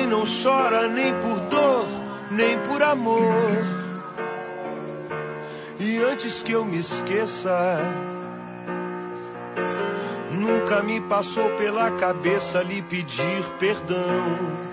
homem não chora nem por dor, nem por amor. E antes que eu me esqueça, nunca me passou pela cabeça lhe pedir perdão.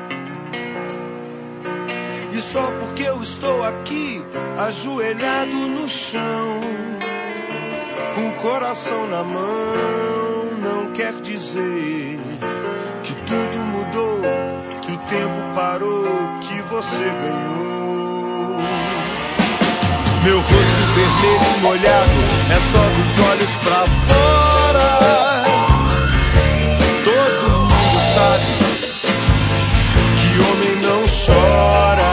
E só porque eu estou aqui, ajoelhado no chão, com o coração na mão, não quer dizer que tudo mudou, que o tempo parou, que você ganhou. Meu rosto vermelho e molhado é só dos olhos pra fora. Todo mundo sabe que homem não chora.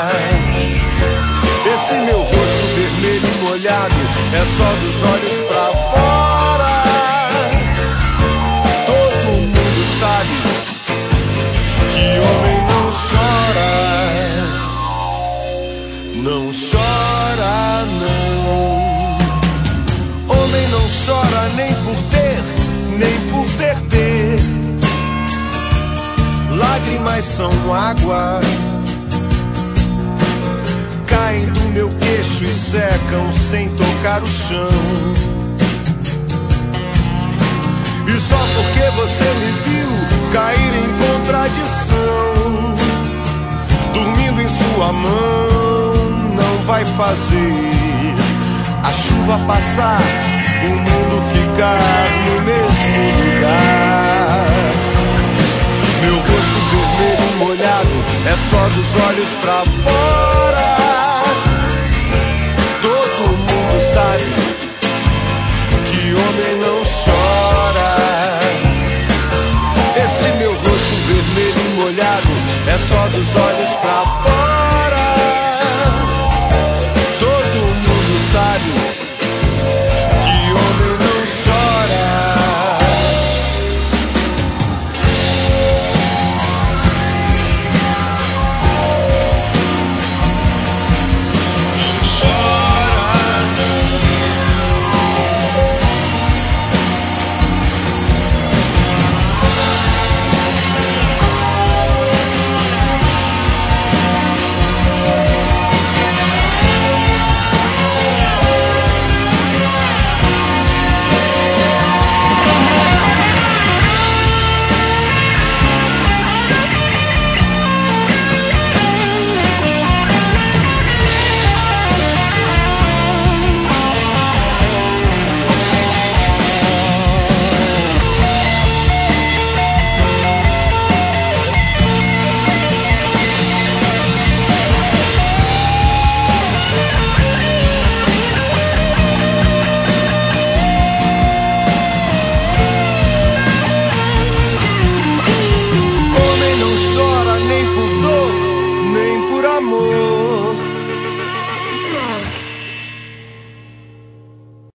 Esse meu rosto vermelho e molhado é só dos olhos pra fora. Todo mundo sabe que homem não chora. Não chora, não. Homem não chora nem por ter, nem por perder. Lágrimas são água, caem do meu queixo e secam sem tocar o chão. E só porque você me viu cair em contradição, dormindo em sua mão, não vai fazer a chuva passar, o mundo ficar no mesmo lugar. Meu rosto vermelho e molhado é só dos olhos pra fora. Todo mundo sabe que homem não chora. Esse meu rosto vermelho e molhado é só dos olhos pra fora.